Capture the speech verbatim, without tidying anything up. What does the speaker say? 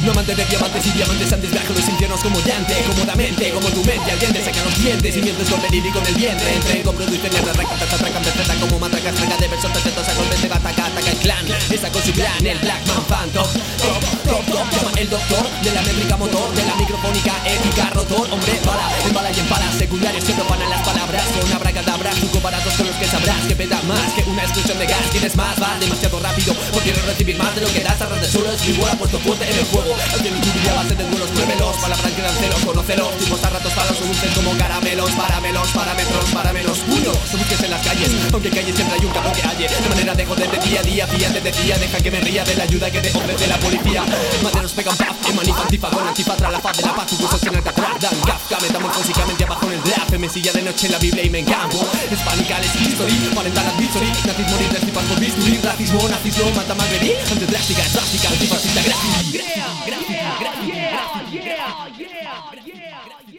No amante de diamantes y diamantes antes viajo los infiernos como llante, cómodamente, como tu mente al diente, saca los dientes y mientes con venir y con el vientre. Entre con producir mierda, raca, tata, tracan, perfecta como matracas, traca de versos perfectos, a golpes de ataca, ataca el clan. Está con su clan, el Blackman Phantom. Top, top, top, llama el doctor de la métrica motor, de la microfónica épica rotor. Hombre, bala, en bala y en bala, secundarios que profanan las palabras. Son abracadabras, truco baratos con los que sabrás que peta más que una explosión de gas. Tienes más, va demasiado rápido, no quiero recibir más de lo que das. Arras de suelo, es mi bola, puesto fuerte en el juego. Alguien en tu vida base de duelos, pruébelos. Palabras que dan celos, conócelos. Tipos a ratos palos, son dulces como caramelos. Paramelos, parámetros, para menos uno. No busques en las calles, aunque en calles siempre hay un cabrón que halle. De manera de joder de día a día, día te decía. Deja que me ría de la ayuda que te ofrece la policía. Maderos pegan paf, en manifa antifa con antifa tras la faz de la paz. Tus gustos en el catraz dan Kafka, metamorfosicamente abajo en el draft. En mesilla de noche en la Biblia y me encampo. Hispanicales history, cuarenta las victory. Nazismo ni tripas por bisturí. Racismo, nazismo, mata malverí. Antidrástica, es drástica, antifascista, graffiti. Yeah, yeah, yeah, yeah, yeah, yeah, yeah.